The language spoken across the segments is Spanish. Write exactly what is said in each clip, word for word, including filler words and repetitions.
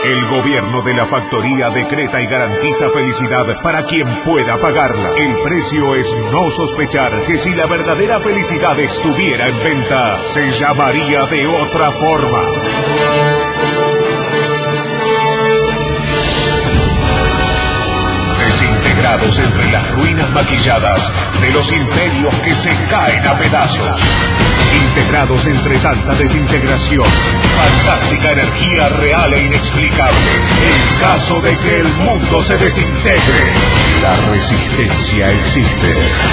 El gobierno de la factoría decreta y garantiza felicidad para quien pueda pagarla. El precio es no sospechar que si la verdadera felicidad estuviera en venta, se llamaría de otra forma. Desintegrados entre las ruinas maquilladas de los imperios que se caen a pedazos. Integrados entre tanta desintegración, fantástica energía real e inexplicable. En caso de que el mundo se desintegre, la resistencia existe.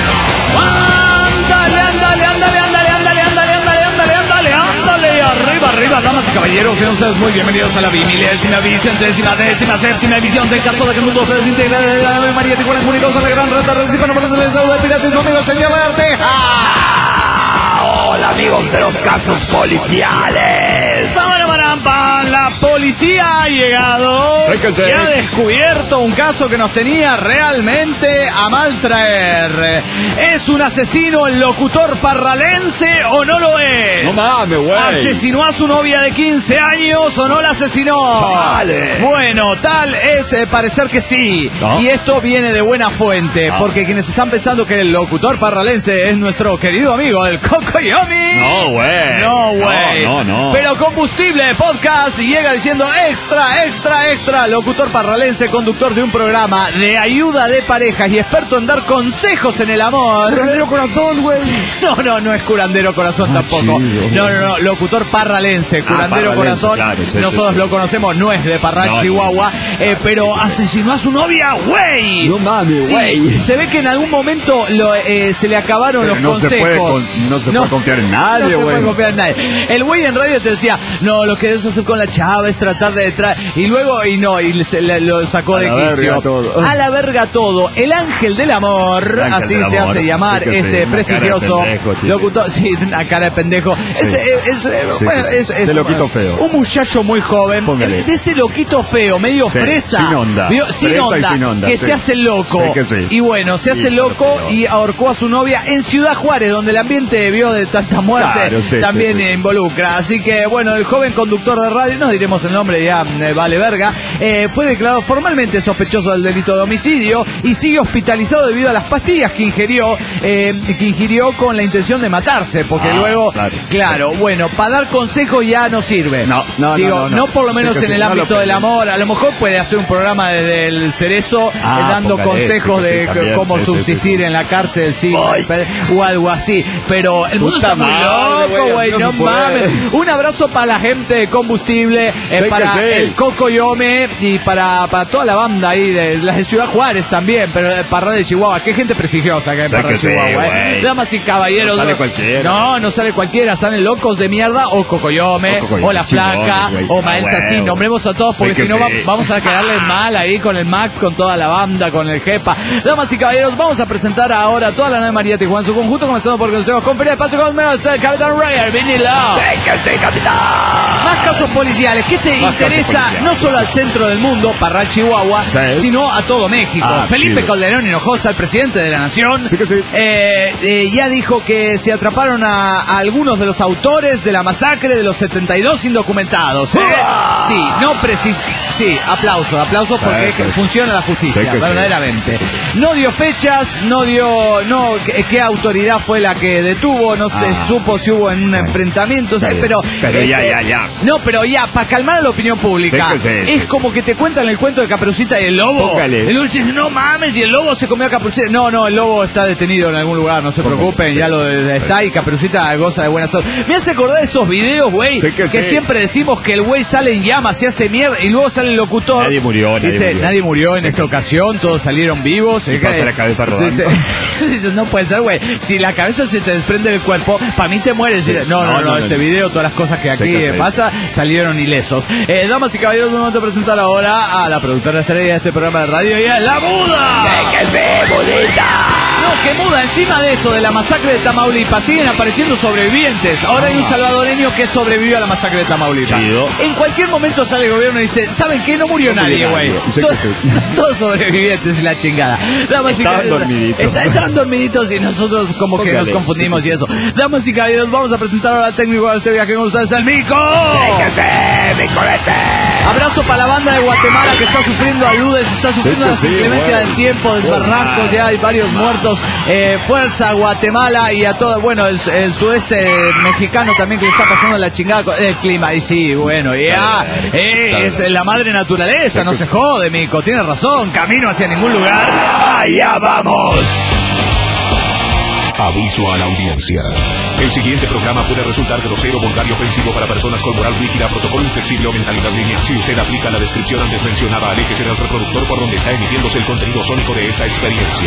¡Ándale, ándale, ándale, ándale, ándale, ándale, ándale, ándale, ándale, ándale! Arriba, arriba, damas y caballeros, sean ustedes muy bienvenidos a la bimilésima, vicentésima, décima, séptima edición de Caso de que el mundo se desintegre de la Ave María Tijuana Comunicados a la gran reta reciban a ponerse el saludo de piratas, amigos, señor Arteja. Hola amigos de los casos policiales. La policía ha llegado y ha descubierto un caso que nos tenía realmente a mal traer. ¿Es un asesino el locutor parralense o no lo es? No mames, güey. ¿Asesinó a su novia de quince años o no la asesinó? Vale. Bueno, tal es eh, parecer que sí. ¿No? Y esto viene de buena fuente, ¿no? Porque quienes están pensando que el locutor parralense es nuestro querido amigo, el Cocoyomi. No, güey. No, güey. No, no, no. Pero Combustible Podcast llega diciendo extra, extra, extra. Locutor parralense, conductor de un programa de ayuda de parejas y experto en dar consejos en el amor. Curandero corazón, güey. No, no, no es curandero corazón ah, tampoco. Chido, no, no, no. Locutor parralense, curandero ah, corazón. Claro, sí, Nosotros sí, sí. lo conocemos, no es de Parral, no, Chihuahua. No, eh, pero asesinó a su novia, güey. No mames, güey. Sí, se ve que en algún momento lo, eh, se le acabaron pero los no consejos. Se puede con, no se no, puede confiar en nadie, güey. No se puede confiar en nadie. El güey en radio te decía, no, lo que debes hacer con la chava es tratar de detrás. Y luego, y no, y se le, lo sacó a de quicio. A la verga todo. El ángel del amor, ángel así del se amor. hace llamar sí este sí, prestigioso pendejo, locutor. Sí, una cara de pendejo. Sí. Es, es, es, sí. bueno, es, es de loquito feo. Un muchacho muy joven. Póngale. De ese loquito feo, medio sí, fresa. Sin onda. Medio, sin, fresa onda, sin onda. Que sí. se hace loco. Sí que sí. Y bueno, se hace sí, loco y ahorcó a su novia en Ciudad Juárez, donde el ambiente vio de tanta muerte. Claro, sí, también sí, sí. involucra. Así que, bueno, el joven conductor de radio, no diremos el nombre, ya eh, vale verga, eh, fue declarado formalmente sospechoso del delito de homicidio y sigue hospitalizado debido a las pastillas que ingirió, eh, que ingirió con la intención de matarse, porque ah, luego, claro, claro sí. bueno, para dar consejos ya no sirve. No, no, Digo, no, no, no. no por lo menos sí en sí, el no ámbito del amor. A lo mejor puede hacer un programa desde el Cerezo ah, eh, dando consejos sí, de también, cómo sí, subsistir sí, sí. en la cárcel, sí, o algo así. Pero el mundo Puta está muy loco, güey, no, no mames. Un abrazo para la gente de Combustible, eh, sí para el Cocoyome y para, para toda la banda ahí de las de Ciudad Juárez también, pero de Parral de Chihuahua. Qué gente prestigiosa que hay en Parral de Chihuahua, eh. Damas y caballeros. No sale cualquiera. No, no sale cualquiera. Salen locos de mierda o Cocoyome, o, Cocoyome, o La Flaca, chingón, o Maelsa, ah, sí. Nombremos a todos porque si no sí. va, vamos a quedarle mal ahí con el Mac, con toda la banda, con el Jepa. Damas y caballeros, vamos a presentar ahora toda la Ave María Tijuana en su conjunto, comenzando por consejos. Conferencia de paso con el Capitán Ryan, vinilo. Sí, que sí, capitán. Más casos policiales. ¿Qué te Más interesa no solo al centro del mundo, Parral, Chihuahua, sí. sino a todo México? Ah, Felipe chido. Calderón Hinojosa, el presidente de la Nación, sí que sí. Eh, eh, ya dijo que se atraparon a, a algunos de los autores de la masacre de los setenta y dos indocumentados. ¿eh? ¡Ah! Sí, no preciso. Sí, aplausos, aplausos porque sí, sí. funciona la justicia, sí verdaderamente. Sí. No dio fechas, no dio, no, qué, qué autoridad fue la que detuvo, no ah. se supo si hubo en un enfrentamiento, sí. pero... Pero este, ya, ya, ya. No, pero ya, para calmar a la opinión pública, sí, sí, es sí, como sí. que te cuentan el cuento de Caperucita y el lobo. Póngale. El lobo dice, no mames, y el lobo se comió a Caperucita. No, no, el lobo está detenido en algún lugar, no se Póngale. preocupen, sí. ya lo de, está y Caperucita goza de buena salud. Me hace acordar de esos videos, güey, sí que, que sí. siempre decimos que el güey sale en llamas, se hace mierda, y luego sale el locutor. Nadie murió, nadie dice, murió. nadie murió en sí, esta sí. ocasión, todos salieron vivos. Y pasa la cabeza rodando. Dice, no puede ser, güey, si la cabeza se te desprende del cuerpo, para mí te mueres. Sí. No, no, no, no, no, este no. video, todas las cosas que aquí sí, que pasa, sí. salieron ilesos. Eh, damas y caballeros, vamos a presentar ahora a la productora estrella de este programa de radio, y es La Muda. ¡Sí que sí, Budita! No, que muda. Encima de eso, de la masacre de Tamaulipas, siguen apareciendo sobrevivientes. Ahora hay un salvadoreño que sobrevivió a la masacre de Tamaulipas. Chido. En cualquier momento sale el gobierno y dice, ¿saben qué? No murió No nadie, murió güey. nadie. Sí Todos, que sí. todos sobrevivientes y la chingada. Damas y Estaban caballeros, dormiditos. está- Estaban dormiditos y nosotros como que Póngale. nos confundimos Sí, y sí. eso. Damas y caballeros, vamos a presentar ahora al técnico de este viaje con ustedes, el Mico. Abrazo para la banda de Guatemala que está sufriendo aludes, está sufriendo Sí, las sí, inclemencias bueno. del tiempo, del barranco, ya hay varios muertos. Eh, fuerza Guatemala y a todo, bueno, el, el sudeste mexicano también que le está pasando la chingada con el clima. Y sí, bueno, ya, eh, es la madre naturaleza, no se jode, Mico, tienes razón, camino hacia ningún lugar. ¡Allá vamos! Aviso a la audiencia. El siguiente programa puede resultar grosero, vulgar y ofensivo para personas con moral rígida, protocolo inflexible o mentalidad lineal. Si usted aplica la descripción antes mencionada, aléjese del reproductor por donde está emitiéndose el contenido sónico de esta experiencia.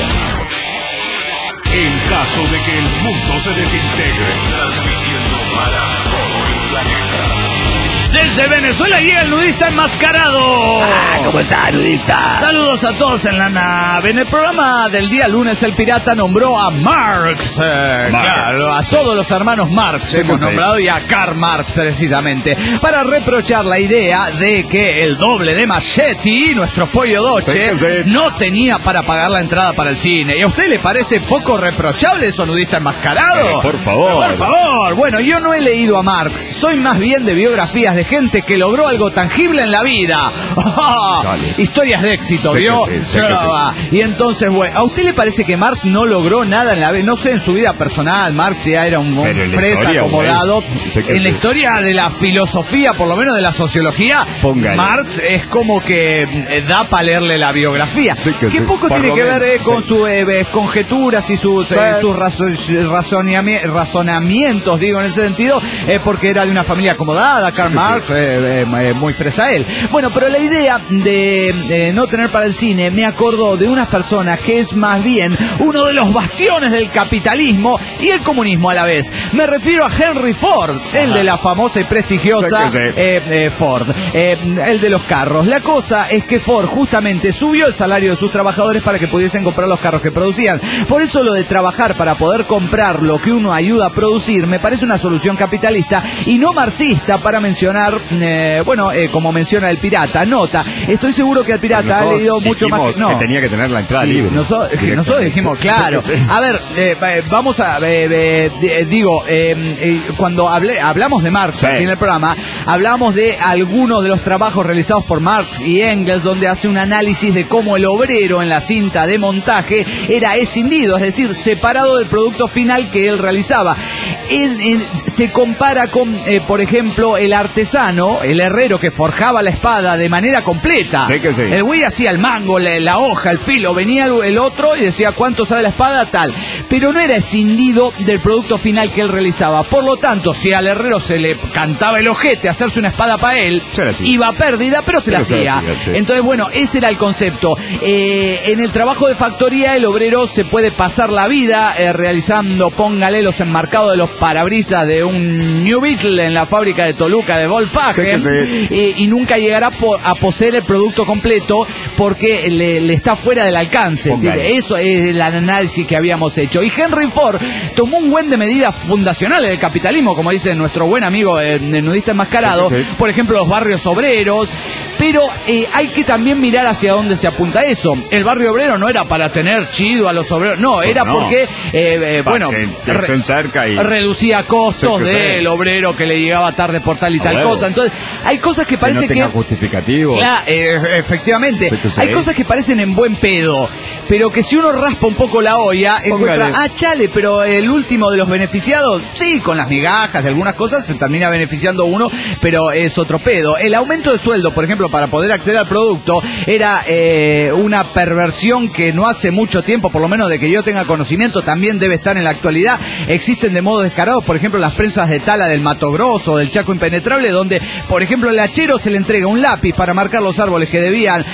En caso de que el mundo se desintegre, transmitiendo para todo el planeta. Desde Venezuela llega el nudista enmascarado. Ah, ¿cómo está, nudista? Saludos a todos en la nave. En el programa del día lunes, el pirata nombró a Marx. Eh, Marx, claro, a sí. todos los hermanos Marx Sí, hemos sí. nombrado y a Karl Marx precisamente, para reprochar la idea de que el doble de Machetti, nuestro pollo doche, Sí, sí. no tenía para pagar la entrada para el cine. ¿Y a usted le parece poco reprochable eso, nudista enmascarado? Eh, por favor. Por favor. Bueno, yo no he leído a Marx. Soy más bien de biografías de gente que logró algo tangible en la vida. Dale. Historias de éxito, Sé que ¿vio? sí, sé que Ah, Y entonces, bueno, ¿a usted le parece que Marx no logró nada en la vida? No sé, en su vida personal, Marx ya era un, un Pero en la fresa historia, acomodado. güey, sé que En la sí. historia de la filosofía, por lo menos de la sociología, Póngale. Marx es como que eh, da para leerle la biografía. Sí que ¿Qué sí, poco por tiene lo que ver menos, eh, con sí. sus eh, conjeturas y sus, eh, Sí. sus razo- razonami- razonamientos, digo, en ese sentido, eh, porque era de una familia acomodada, Karl que Marx, eh, eh, eh, muy fresa él. Bueno, pero la idea de eh, no tener para el cine me acordó de unas personas que es más bien uno de los bastiones del capitalismo y el comunismo a la vez. Me refiero a Henry Ford, el de la famosa y prestigiosa Sí que sí. eh, eh, Ford, eh, el de los carros. La cosa es que Ford justamente subió el salario de sus trabajadores para que pudiesen comprar los carros que producían. Por eso lo de trabajar para poder comprar lo que uno ayuda a producir me parece una solución capitalista y no marxista, para mencionar, eh, bueno, eh, como menciona el pirata. Nota, estoy seguro que el pirata ha Nosotros leído mucho más dijimos que... No. que tenía que tener la entrada Sí, libre. Nosotros, es que nosotros dijimos, claro. Sí, sí. A ver, eh, eh, vamos a... eh, eh, eh, digo, eh, eh, cuando hablé, hablamos de Marx Sí. aquí en el programa, hablamos de algunos de los trabajos realizados por Marx y Engels, donde hace un análisis de cómo el obrero en la cinta de montaje era escindido, es decir, separado del producto final que él realizaba. Él, él se compara con, eh, por ejemplo, el artesano, el herrero que forjaba la espada de manera completa. Sí que sí. El güey hacía el mango, la, la hoja, el filo, venía el, el otro y decía cuánto sale la espada, tal. Pero no era escindido del producto final que él realizaba. Por lo tanto, si al herrero se le cantaba el ojete hacerse una espada para él, Se la hacía. iba a pérdida, pero se la Pero se la hacía. hacía, sí. Entonces, bueno, ese era el concepto. Eh, en el trabajo de factoría, el obrero se puede pasar la vida eh, realizando, póngale, los enmarcados de los parabrisas de un New Beetle en la fábrica de Toluca de Volkswagen, Sí que sí. eh, y nunca llegará po- a poseer el producto completo porque le, le está fuera del alcance. Póngale. Eso es el análisis que habíamos hecho. Y Henry Ford tomó un buen de medidas fundacionales del capitalismo, como dice nuestro buen amigo eh, el nudista enmascarado, Sí, sí, sí. por ejemplo, los barrios obreros. Pero eh, hay que también mirar hacia dónde se apunta eso. El barrio obrero no era para tener chido a los obreros, no, era no. porque, eh, eh, Pa' bueno, que re- estén cerca y- reducía costos Sí, que sí. del obrero que le llegaba tarde por tal y A tal huevo. cosa. Entonces, hay cosas que Que parece no que... tenga justificativo. Claro, eh, efectivamente. Sí, que sí. Hay cosas que parecen en buen pedo, pero que si uno raspa un poco la olla, encuentra, Póngale. ah, chale, pero el último de los beneficiados, sí, con las migajas de algunas cosas se termina beneficiando uno, pero es otro pedo. El aumento de sueldo, por ejemplo, para poder acceder al producto, era eh, una perversión que no hace mucho tiempo, por lo menos de que yo tenga conocimiento, también debe estar en la actualidad. Existen de modo descarado, por ejemplo, las prensas de tala del Mato Grosso, del Chaco Impenetrable, donde, por ejemplo, al hachero se le entrega un lápiz para marcar los árboles que debían eh,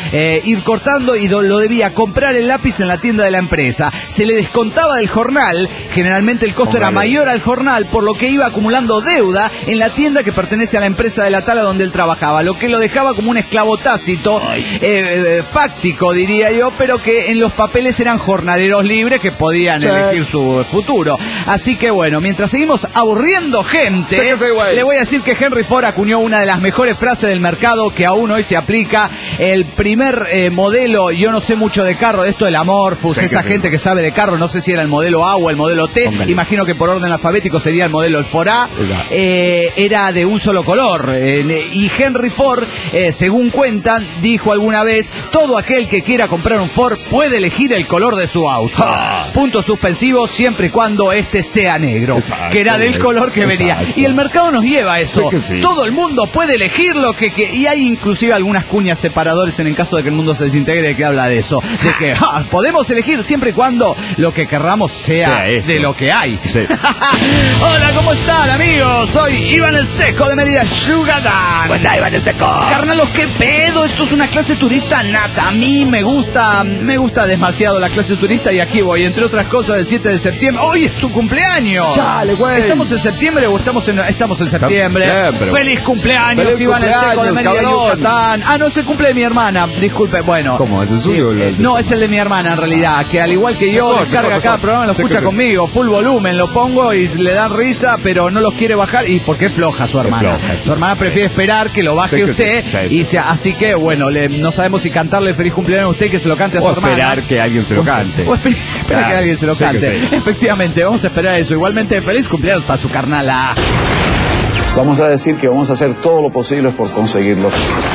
ir cortando y do, lo debía comprar el lápiz en la tienda de la empresa. Se le descontaba del jornal, generalmente el costo Hombre. era mayor al jornal, por lo que iba acumulando deuda en la tienda que pertenece a la empresa de la tala donde él trabajaba, lo que lo dejaba como un esclavo tácito, eh, eh, fáctico diría yo, pero que en los papeles eran jornaleros libres que podían sí. elegir su futuro. Así que bueno, mientras seguimos aburriendo gente, sí, sí, le voy a decir que Henry Ford acuñó una de las mejores frases del mercado que aún hoy se aplica. El primer eh, modelo, yo no sé mucho de carro, de esto del Amorphous, sí, esa que gente sí. que sabe de carro, no sé si era el modelo A o el modelo T, Póngale. imagino que por orden alfabético sería el modelo el Ford A, eh, era de un solo color, eh, y Henry Ford, eh, según cuentan, dijo alguna vez, todo aquel que quiera comprar un Ford puede elegir el color de su auto. Ah. Punto suspensivo, siempre y cuando este sea negro, exacto, que era del color que exacto. venía. Y el mercado nos lleva a eso. Sí sí. Todo el mundo puede elegir lo que, que... Y hay inclusive algunas cuñas separadores en el caso de que el mundo se desintegre que habla de eso. De que ah, podemos elegir siempre y cuando lo que querramos sea sí, de lo que hay. Sí. Hola, ¿cómo están, amigos? Soy Iván el Seco de Mérida, Yugadán. Hola, Iván el Seco. Carnalos, ¿qué pedo? Esto es una clase turista nata. A mí me gusta, me gusta demasiado la clase turista y aquí voy. Entre otras cosas, el siete de septiembre. ¡Hoy es su cumpleaños! Chale, güey. ¿Estamos en septiembre o estamos en, estamos en septiembre? Siempre, ¡Feliz cumpleaños, Feliz Iván cumpleaños, el Seco de Mérida, Yucatán! Ah, no, es el cumple de mi hermana. Disculpe, bueno. ¿Cómo? ¿Es el suyo? Sí, eh, no, es el de mi hermana en realidad, que al igual que yo, mejor, descarga mejor, cada mejor. programa, lo escucha conmigo, full volumen, lo pongo y le dan risa, pero no los quiere bajar, y porque es floja su hermana. Floja, su hermana prefiere sí. esperar que lo baje sí, usted, sí, sí, y se, así que, bueno, le, no sabemos si cantarle feliz cumpleaños a usted, que se lo cante a su o hermana. esperar que alguien se lo cante. O esperar claro, que alguien se lo cante. Sí sí. Efectivamente, vamos a esperar eso. Igualmente, feliz cumpleaños para su carnala. Vamos a decir que vamos a hacer todo lo posible por conseguirlo.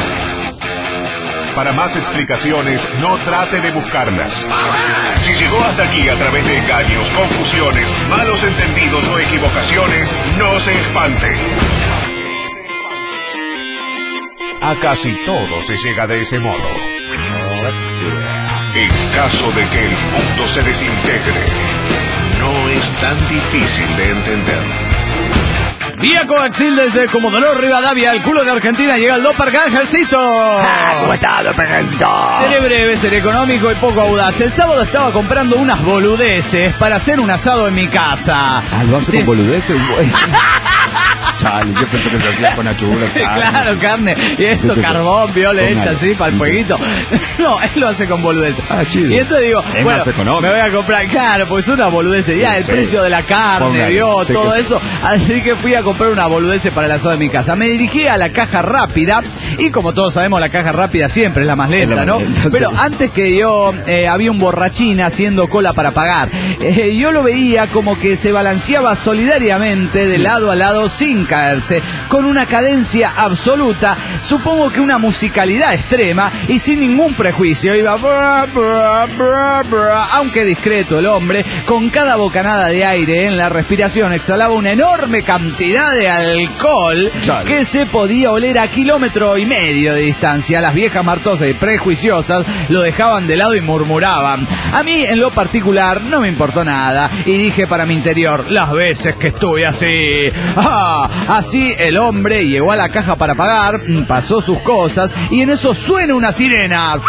Para más explicaciones, no trate de buscarlas. Si llegó hasta aquí a través de engaños, confusiones, malos entendidos o equivocaciones, no se espante. A casi todo se llega de ese modo. En caso de que el mundo se desintegre, no es tan difícil de entender. Vía coaxil desde Comodoro Rivadavia, el culo de Argentina, llega el Dopar Angelcito. Ah, ¿cómo está, Dopar Angelcito? Seré breve, seré económico y poco audaz. El sábado estaba comprando unas boludeces para hacer un asado en mi casa. Ah, ¿lo hace con boludeces? Chale, yo pensé que se hacía con achuras. Claro, carne. Y eso, carbón, vio, le echa así para el fueguito. No, él lo hace con boludeces. Ah, chido. Y entonces digo, es bueno, más económico. Me voy a comprar, claro, pues una boludeces. Ya, el sí. precio de la carne, Póngale. vio, sí, todo que... eso. Así que fui a comprar una boludez para el asado de mi casa. Me dirigí a la caja rápida y como todos sabemos la caja rápida siempre es la más lenta, la ¿no? Lenta, Pero sí. antes que yo eh, había un borrachín haciendo cola para pagar. Eh, yo lo veía como que se balanceaba solidariamente de lado a lado sin caerse, con una cadencia absoluta, supongo que una musicalidad extrema y sin ningún prejuicio. Iba bra, bra, bra, bra, aunque discreto el hombre, con cada bocanada de aire en la respiración exhalaba una enorme cantidad de alcohol Chale. que se podía oler a kilómetro y medio de distancia. Las viejas martosas y prejuiciosas lo dejaban de lado y murmuraban. A mí en lo particular no me importó nada y dije para mi interior, las veces que estuve así. Ah, así el hombre llegó a la caja para pagar, pasó sus cosas y en eso suena una sirena.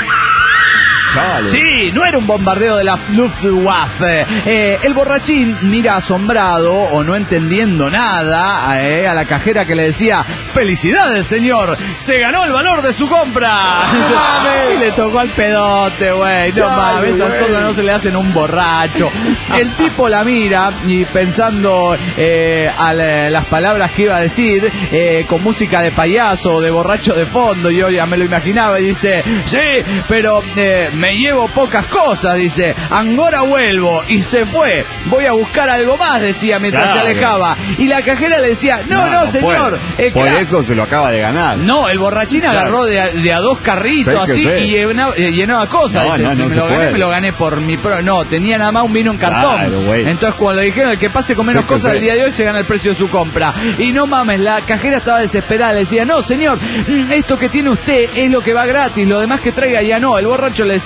Chale. Sí, no era un bombardeo de la Luftwaffe. Eh, el borrachín mira asombrado o no entendiendo nada eh, a la cajera que le decía, ¡felicidades, señor! ¡Se ganó el valor de su compra! ¡No, y le tocó al pedote, güey! No mames, esas cosas no se le hacen a un borracho. El tipo la mira y pensando eh, a la, las palabras que iba a decir, eh, con música de payaso o de borracho de fondo, yo ya me lo imaginaba y dice, sí, pero... Eh, me llevo pocas cosas, dice, ahora vuelvo, y se fue, voy a buscar algo más, decía mientras claro. se alejaba, y la cajera le decía, no, no, no señor, eh, por claro. eso se lo acaba de ganar. No, el borrachín claro. agarró de a, de a dos carritos así sé. y llenaba, llenaba cosas, no, dice, no, si no me lo gané, puede. me lo gané por mi pro, no, tenía nada más un vino en cartón, claro, entonces cuando le dijeron, el que pase con menos sé cosas el día de hoy se gana el precio de su compra, y no mames, la cajera estaba desesperada, le decía, no señor, esto que tiene usted es lo que va gratis, lo demás que traiga ya no, el borracho le decía,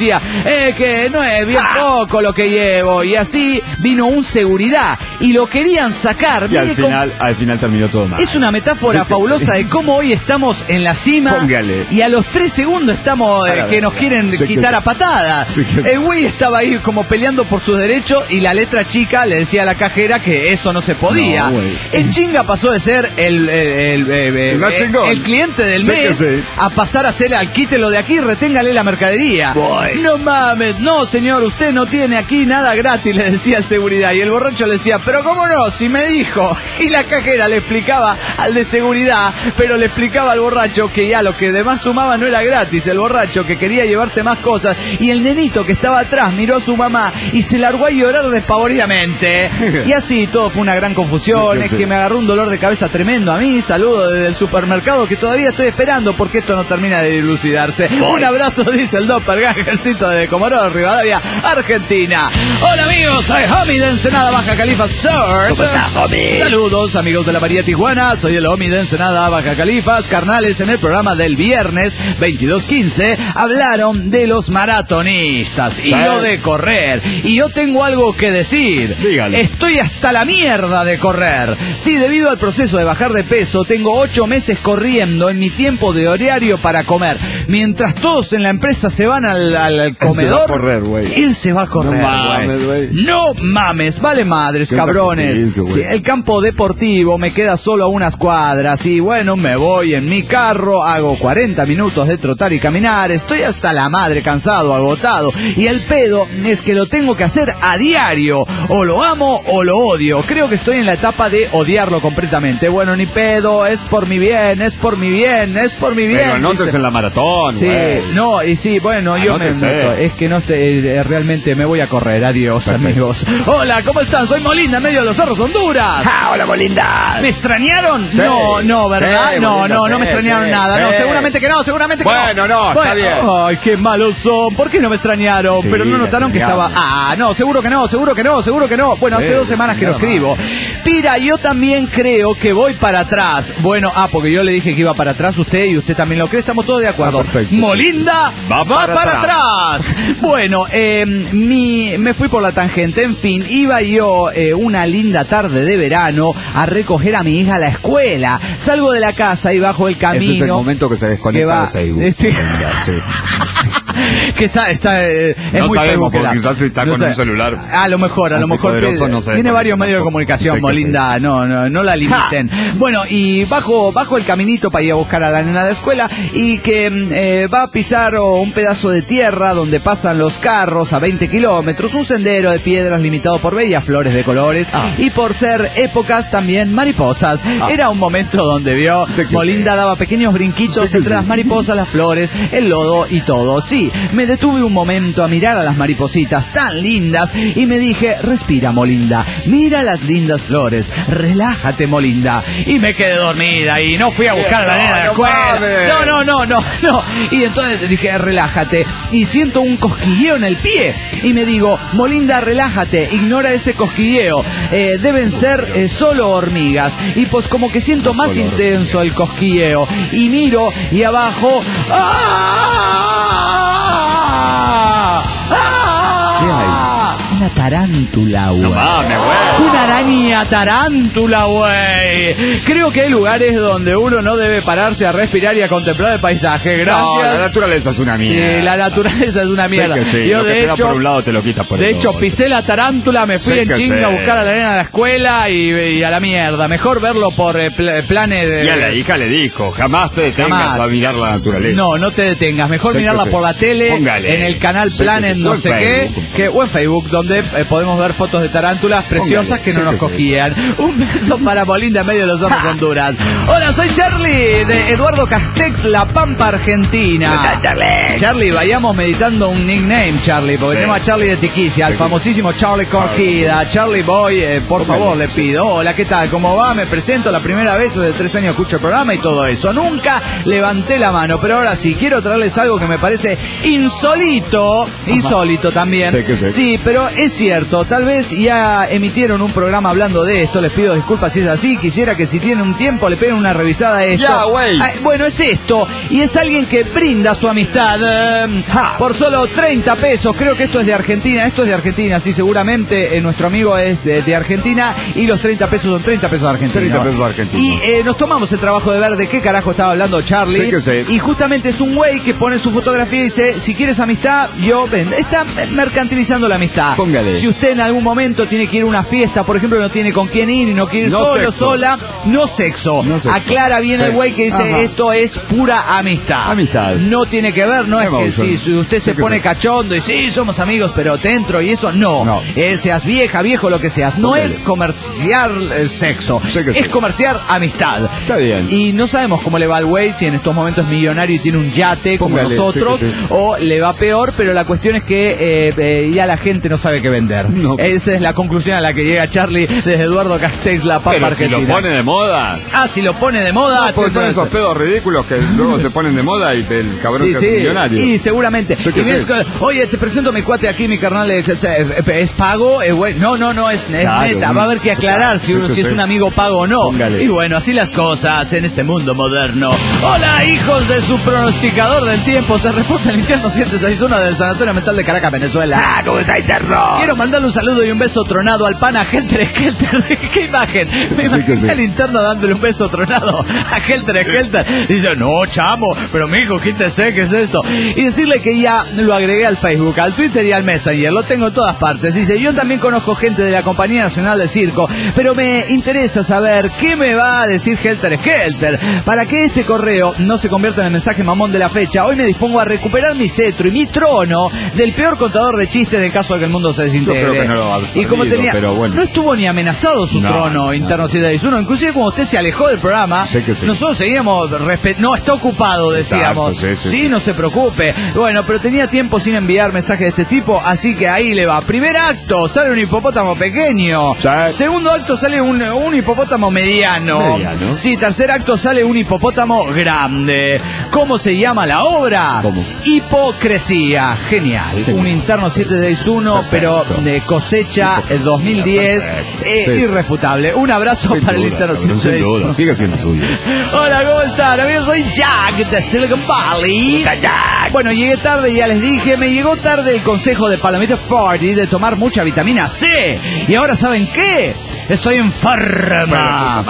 decía, eh, que no es bien poco lo que llevo. Y así vino un seguridad y lo querían sacar. Y al Mire cómo- final, al final terminó todo mal. Es una metáfora Sí, sí, fabulosa sí. de cómo hoy estamos en la cima. Póngale. Y a los tres segundos estamos eh, A la que nos verga. quieren Sí, quitar que- a patadas. Sí, que- El güey estaba ahí como peleando por sus derechos y la letra chica le decía a la cajera que eso no se podía. No, güey. El chinga pasó de ser el, el, el, el- El más el- chingón. el cliente del Sí que mes sí. a pasar a ser al quítelo de aquí, reténgale la mercadería. Voy. No mames, no señor, usted no tiene aquí nada gratis, le decía el seguridad. Y el borracho le decía, pero cómo no, si me dijo. Y la cajera le explicaba al de seguridad, pero le explicaba al borracho que ya lo que demás sumaba no era gratis. El borracho que quería llevarse más cosas. Y el nenito que estaba atrás miró a su mamá y se largó a llorar despavoridamente. Y así todo fue una gran confusión. Sí, sí, es sí. que me agarró un dolor de cabeza tremendo a mí. Saludo desde el supermercado que todavía estoy esperando porque esto no termina de dilucidarse. Un abrazo, dice el doppelgangercito de Comodoro Rivadavia, Argentina. Hola amigos, soy Homie de Ensenada, Baja Califa Sur. ¿Cómo estás, homie? Saludos amigos de la María Tijuana, soy el Homie de Ensenada, Baja Califas. Carnales, en el programa del viernes veintidós quince hablaron de los maratonistas y Sí. lo de correr. Y yo tengo algo que decir. Dígalo. Estoy hasta la mierda de correr. Sí, debido al proceso de bajar de peso, tengo ocho meses corriendo en mi tiempo de horario para comer. Mientras todos en la empresa se van al, al comedor, a correr, güey. él se va a correr, No mames, güey. güey. No mames, vale madres, Qué cabrones. sacrificio, güey. Sí, el campo deportivo me queda solo a unas cuadras y bueno, me voy en mi carro, hago cuarenta minutos de trotar y caminar, estoy hasta la madre cansado, agotado y el pedo es que lo tengo que hacer a diario, o lo amo o lo odio. Creo que estoy en la etapa de odiarlo completamente. Bueno, ni pedo, es por mi bien, es por mi bien, es por mi bien. Pero anótese dice. en la maratón, Sí, güey. no, y sí, bueno, yo me, Anótese. me- es que no estoy, eh, realmente me voy a correr, adiós Perfecto. amigos. Hola, ¿cómo están? Soy Molinda, medio de los Cerros, Honduras. Ah, hola, Molinda. ¿Me extrañaron? Sí. No, no, ¿verdad? Sí, no, Molinda, no, no me sí, extrañaron sí, nada. No, sí. seguramente que no, seguramente que Bueno, no. no, está bien. Ay, qué malos son. ¿Por qué no me extrañaron? Sí, Pero no notaron que estaba... extrañaron. Ah, no, seguro que no, seguro que no, seguro que no. Bueno, hace Sí, dos semanas que lo nada escribo. Pira, yo también creo que voy para atrás. Bueno, ah, porque yo le dije que iba para atrás usted y usted también lo cree. Estamos todos de acuerdo. Ah, perfecto, Molinda Va va, para para, atrás. Bueno, eh, mi, me fui por la tangente. En fin, iba yo eh, una linda tarde de verano a recoger a mi hija a la escuela. Salgo de la casa y bajo el camino. Ese es el momento que se desconecta que va- de Facebook. eh, sí. Sí. que está, está eh, es No muy sabemos, facebookera. porque quizás está con sé. un celular. A lo mejor, a lo Así mejor poderoso, que- no sé, tiene porque varios medios de tampoco. comunicación, Sí que Molinda, no, no, no la limiten. Bueno, y bajo, bajo el caminito para ir a buscar a la nena a la escuela y que mm, eh, va a pisar oh, un pedazo de tierra donde pasan los carros a veinte kilómetros, un sendero de piedras limitado por bellas flores de colores y por ser épocas también mariposas. Era un momento donde vio Sí que Molinda daba pequeños brinquitos Sí que entre sí. las mariposas, las flores, el lodo y todo. Sí, me detuve un momento a mirar a las maripositas tan lindas y me dije, respira Molinda, mira las lindas flores, relájate Molinda. Y me quedé dormida y no fui a buscar a la No, nena a la no escuela. mames. No, no, no, no, no. Y entonces dije, relájate. Y siento un cosquilleo en el pie. Y me digo, Molinda, relájate, ignora ese cosquilleo. Eh, deben ser eh, solo hormigas. Y pues como que siento más Solo intenso el cosquilleo. Y miro y abajo... ¡Ah! ¡Ah! Una tarántula, güey. No mames, güey. Una araña tarántula, güey. Creo que hay lugares donde uno no debe pararse a respirar y a contemplar el paisaje. Gracias. No, la naturaleza es una mierda. Sí, la naturaleza es una Sí mierda. que sí, Yo lo que de te da hecho, por un lado te lo quita por de el hecho otro. pisé la tarántula, me fui Sí en que chinga a sí. buscar a la nena a la escuela y, y a la mierda. Mejor verlo por eh, pl- planes de... Y a la hija le dijo, jamás te detengas Jamás. a mirar la naturaleza. No, no te detengas. Mejor Sí que mirarla sí. por la tele, Póngale. en el canal Sí que Planet, sí. O no en sé Facebook. qué, que, o en Facebook, donde eh, podemos ver fotos de tarántulas preciosas Póngale. que no Sí nos que sí. cogían. Un beso para Molinda en medio de los Cerros Honduras. Hola, soy Charlie de Eduardo Castex, La Pampa, Argentina. Charlie. Charlie, vayamos meditando un nickname, Charlie, porque Sí. tenemos a Charlie de Tiquicia, al Sí. famosísimo Charlie Corquida. Charlie Boy, eh, por Póngale. favor, le pido. Hola, ¿qué tal? ¿Cómo va? Me presento la primera vez desde tres años escucho el programa y todo eso. Nunca levanté la mano, pero ahora sí, quiero traerles algo que me parece insólito, insólito también. Sí sé, que sé. Sí, pero es cierto, tal vez ya emitieron un programa hablando de esto, les pido disculpas si es así, quisiera que si tienen un tiempo le peguen una revisada a esto. Ya, güey. Ah, bueno, es esto, y es alguien que brinda su amistad eh, por solo treinta pesos, creo que esto es de Argentina, esto es de Argentina, sí, seguramente eh, nuestro amigo es de, de Argentina, y los treinta pesos son treinta pesos argentinos. treinta pesos argentinos. Y eh, nos tomamos el trabajo de ver de qué carajo estaba hablando Charlie. Sí que sé. Y justamente es un güey que pone su fotografía y dice, si quieres amistad, yo vendo. Está mercantilizando la amistad. Póngale. Si usted en algún momento tiene que ir a una fiesta, por ejemplo, no tiene con quién ir y no quiere ir No solo, sexo. sola, no sexo. No sexo. Aclara bien Sí. el güey que dice, Ajá. esto es pura amistad. Amistad. No tiene que ver, no es que Emotion. si, si usted se Sí que pone sí. cachondo y sí, somos amigos, pero te entro y eso, no. No. Eh, seas vieja, viejo, lo que seas. No Póngale. es comerciar el sexo. Sí que sí. Es comerciar amistad. Está bien. Y no sabemos cómo le va al güey, si en estos momentos es millonario y tiene un yate como Póngale, nosotros, sí que sí. o le va peor, pero la cuestión es que eh, eh, ya la gente no sabe qué vender. No. Esa es la conclusión a la que llega Charlie desde Eduardo Castells, la papa Pero si argentina. lo pone de moda. Ah, si lo pone de moda. No, porque son entonces- esos pedos ridículos que luego se ponen de moda y el cabrón Sí, que sí, es millonario. y seguramente. Sí que Y vienes sí. con, oye, te presento a mi cuate aquí, mi carnal, eh, eh, ¿es pago? Eh, güey, no, no, no, es, es Claro, neta. Va a haber que sí, aclarar sí si, uno, que si es sí. un amigo pago o no. Póngale. Y bueno, así las cosas en este mundo moderno. Hola, hijos de su pronosticador del tiempo. Se reporta el interno siete seis uno del Sanatorio Mental de Caracas, Venezuela. Ah, ¿cómo está interno? Quiero mandarle un saludo y un beso tronado al pana Helter Skelter. ¿Qué imagen? Me Sí que imaginé sí. al interno dándole un beso tronado a Helter Skelter. Y dice, no, chamo, pero mijo, quítese, ¿qué es esto? Y decirle que ya lo agregué al Facebook, al Twitter y al Messenger. Lo tengo en todas partes. Dice, yo también conozco gente de la Compañía Nacional de Circo, pero me interesa saber qué me va a decir Helter Skelter. Para que este correo no se convierta en el mensaje mamón de la fecha, hoy me dispongo a recuperar mi cetro y mi trono del peor contador de chistes en caso de que el mundo se desintegre. Yo creo que no lo ha y como perdido, tenía, pero bueno. no estuvo ni amenazado su No, trono no. interno siete seis uno, inclusive cuando usted se alejó del programa, Sí que sí. nosotros seguíamos respe- no, está ocupado, decíamos. Exacto, sí, sí, sí. no se preocupe. Bueno, pero tenía tiempo sin enviar mensajes de este tipo, así que ahí le va. Primer acto, sale un hipopótamo pequeño. Sí. Segundo acto, sale un, un hipopótamo mediano. Mediano. Sí, tercer acto, sale un hipopótamo grande. ¿Cómo se llama la obra? ¿Cómo? Hipocresía. Genial. Genial. Un interno siete seis uno, pero Perfecto. de cosecha eh, dos mil diez. Perfecto. eh, Sí, sí. irrefutable. Un abrazo Sin para el duda, interno cabrón, siete sin seis uno. duda. Sigue siendo suyo. Hola, ¿cómo están? Amigos, soy Jack de Silicon Valley. Bueno, llegué tarde, ya les dije, me llegó tarde el consejo de Palomita cuarenta de tomar mucha vitamina C. Y ahora, ¿saben qué? Estoy enferma.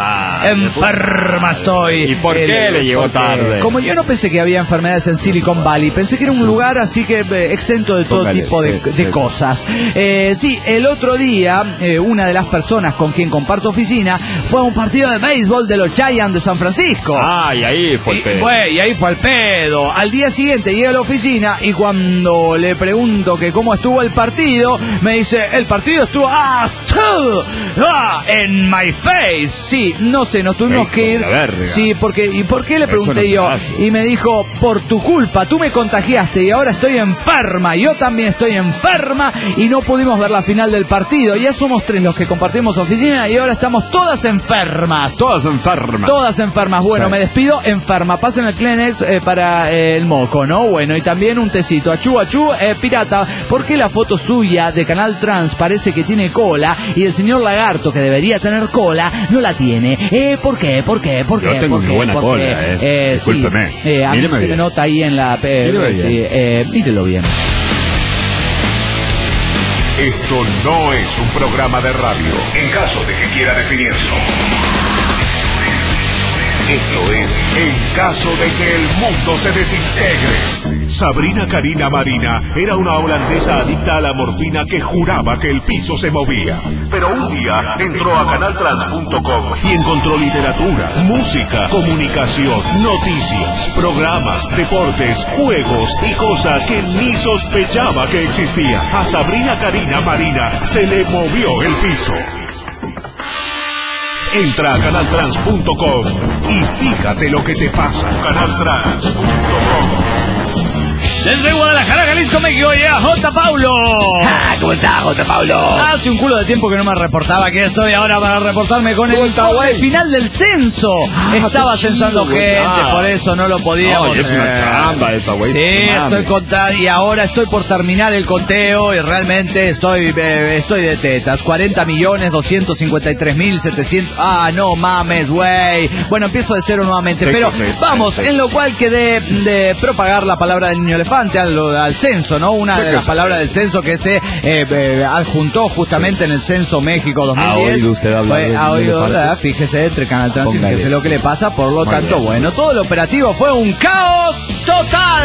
Enferma estoy. ¿Y por qué le llegó porque tarde? Como yo no pensé que había enfermedades en Silicon Valley, pensé que era un lugar así que eh, exento de todo Póngale, tipo de, sí, de sí, cosas. Eh, sí, el otro día, eh, una de las personas con quien comparto oficina fue a un partido de béisbol de los Giants de San Francisco. Ah, y ahí fue el Y, pedo. bueno, y ahí fue al pedo. Al día siguiente llegué a la oficina y cuando le pregunto que cómo estuvo el partido, me dice, el partido estuvo ah, tú, ah, en my face. Sí, no sé, nos tuvimos Hijo que de ir. la verga. Sí, porque ¿y por qué le Eso pregunté no se yo? hace. Y me dijo, por tu culpa, tú me contagiaste y ahora estoy enferma. Yo también estoy enferma y no pudimos ver la final del partido. Ya somos tres los que compartimos oficina y ahora estamos todas enfermas. Todas enfermas. Todas enfermas. Bueno, Sí. me despido enferma. Pasen el Kleenex eh, para eh, el moco, ¿no? Bueno, y también un tecito. Achú, achú, eh, pirata. ¿Por qué la foto suya de Canal Trans parece que tiene cola y el señor Lagarto, que debería tener cola, no la tiene? Eh, ¿por qué? ¿Por qué? ¿Por qué? Yo tengo ¿Por una qué? buena ¿Por cola, qué? eh. sí, Discúlpeme. eh, a mí Míreme se me bien. nota ahí en la... Eh, Míreme sí, bien. eh, mírelo bien. Esto no es un programa de radio. En caso de que quiera definirlo. Esto es en caso de que el mundo se desintegre. Sabrina Karina Marina era una holandesa adicta a la morfina que juraba que el piso se movía. Pero un día entró a canal trans punto com y encontró literatura, música, comunicación, noticias, programas, deportes, juegos y cosas que ni sospechaba que existían. A Sabrina Karina Marina se le movió el piso. Entra a canal trans punto com y fíjate lo que te pasa. canal trans punto com Desde Guadalajara, Jalisco, México, llega J. Paulo. Ah, ¿cómo estás, J. Paulo? Hace un culo de tiempo que no me reportaba. Aquí estoy ahora para reportarme con el informe final del censo. Estaba censando gente, por eso no lo podíamos. No, es una eh, trampa esa, güey. Sí, estoy contando y ahora estoy por terminar el conteo y realmente estoy eh, estoy de tetas. cuarenta millones doscientos cincuenta y tres mil setecientos. Ah, no mames, güey. Bueno, empiezo de cero nuevamente, Sí, pero sí, vamos, sí. en lo cual quedé de propagar la palabra del niño elefante al, al censo, ¿no? Una Sí, de que las sí. palabras del censo que se eh, eh, adjuntó justamente en el censo México dos mil diez. ¿Ha oído usted hablar Fue- del ha oído, elefante? ¿verdad? Fíjese, entre Canal Trans, Póngale, fíjese lo que sí. le pasa, por lo Muy tanto, bien. bueno, todo el operativo fue un caos total.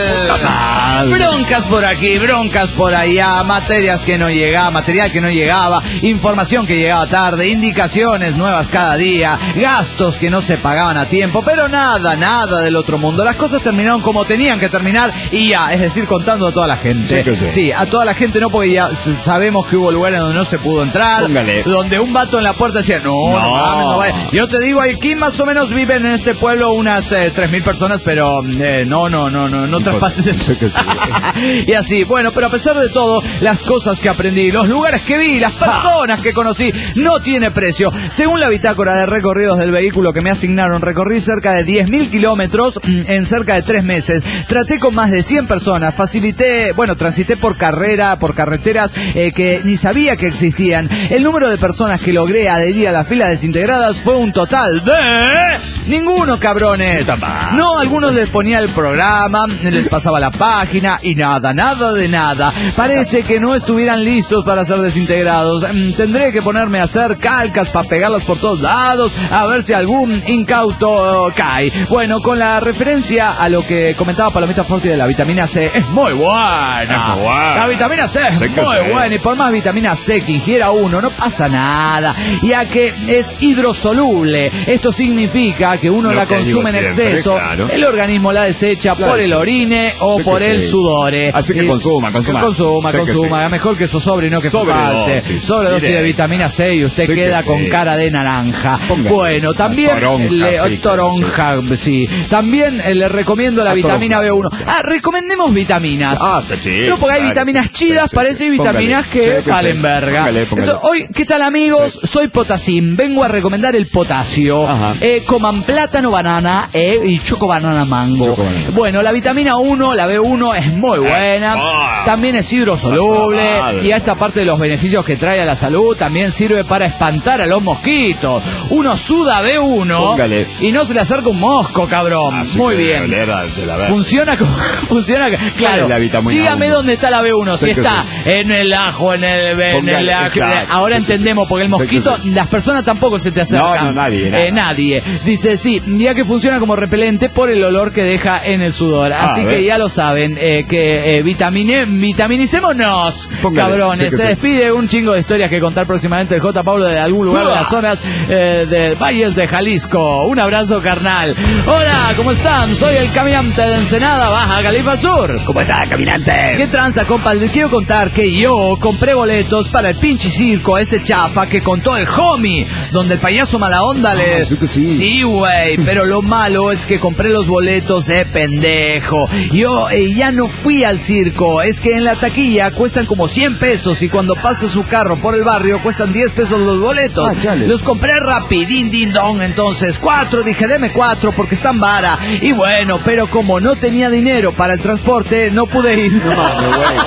Total. Broncas por aquí, broncas por allá, materias que no llegaba, material que no llegaba, información que llegaba tarde, indicaciones nuevas cada día, gastos que no se pagaban a tiempo, pero nada, nada del otro mundo. Las cosas terminaron como tenían que terminar y ya, es decir, contando a toda la gente. Sí que sí. a toda la gente no, porque ya s- sabemos que hubo lugares donde no se pudo entrar, Póngale. donde un vato en la puerta decía, no, no, No. mames, no vaya. Yo te digo, aquí más o menos viven en este pueblo unas eh, tres mil personas, pero eh, no, no, no, no, no traspases el... Sí que sí. Y así, bueno, pero a pesar de todo, las cosas que aprendí, los lugares que vi, las personas que conocí, no tiene precio. Según la bitácora de recorridos del vehículo que me asignaron, recorrí cerca de diez mil kilómetros mm, en cerca de tres meses. Traté con más de cien personas, facilité, bueno, transité por carrera, por carreteras eh, que ni sabía que existían. El número de personas que logré adherir a las filas desintegradas fue un total de... ninguno, cabrones. No, algunos les ponía el programa, les pasaba la página y nada, nada de nada. Parece que no estuvieran listos para ser desintegrados. Mm, Tendré que ponerme a hacer calcas para pegarlos por todos lados, a ver si algún incauto eh, cae. Bueno, con la referencia a lo que comentaba Palomita Forti de la vitamina C, es muy buena. Es muy buena. La vitamina C es Sí que muy sí. buena y por más vitamina C que ingiera uno, no pasa nada, ya que es hidrosoluble. Esto significa que uno Lo la que digo consume en siempre, exceso, claro. el organismo la desecha Claro. por el orine o Sí que por el sí. sudor. eh. Así que Y- consuma, consuma. que consuma, Sí que consuma. sí. Mejor que eso sobre y no que Sobredosis. falte. Sobredosis de Directo. vitamina C y usted Sí que queda sí. con cara de naranja. Póngale. Bueno, también Toronja, le, sí, toronja, sí. También eh, le recomiendo la A vitamina toronja. B uno. Ah, recomendemos vitaminas. Ah, está chido. No, porque hay Claro, vitaminas sí, chidas, sí, parece, sí. y vitaminas Póngale. que Sí, que valen sí. verga. Póngale, póngale. Entonces, hoy, ¿qué tal, amigos? Soy Potasim. Vengo a recomendar el potasio. Ajá. Eh, coman plátano, banana eh, y choco banana mango. Choco banana. Bueno, la vitamina uno, la B uno, es muy buena. ah. También es hidrosoluble. Saludable. Y a esta parte de los beneficios que trae a la salud, también sirve para espantar a los mosquitos. Uno suda B uno Póngale. y no se le acerca un mosco, cabrón. Así muy que bien. le da de la verga. Funciona como, funciona, claro. es la vitamina Dígame uno? dónde está la B uno, si Sí que está sí. en el ajo, en el, en el Póngale, ajo. claro, Ahora sí que entendemos, sí. porque el Sí que mosquito, sí. las personas tampoco se te acercan. No, no, nadie, nada. Eh, nadie. Dice, sí, ya que funciona como repelente por el olor que deja en el sudor. Ah, Así a que ver. ya lo saben, eh, que eh, vitamine, vitaminicémonos, Póngale, cabrones. sí que se sí. despide un chingo de historias que contar próximamente el J. Pablo de algún lugar de las zonas eh, de valles de Jalisco. Un abrazo, carnal. Hola, ¿cómo están? Soy el caminante de Ensenada, Baja Califa Sur. ¿Cómo estás, caminante? ¿Qué tranza, compas? Les quiero contar que yo compré boletos para el pinche circo, ese chafa que contó el homie, donde el payaso mala onda le... Ah, sí que sí. Sí, güey, pero lo malo es que compré los boletos de pendejo. Yo eh, ya no fui al circo, es que en la taquilla cuestan como cien pesos y cuando pasa su carro por el barrio cuestan diez pesos los boletos. Ah, chale. Los compré rapidín, din, don, entonces cuatro, dije, deme cuatro porque están vara. Y bueno, pero como no tenía dinero para el transporte, no pude ir. No mames, güey.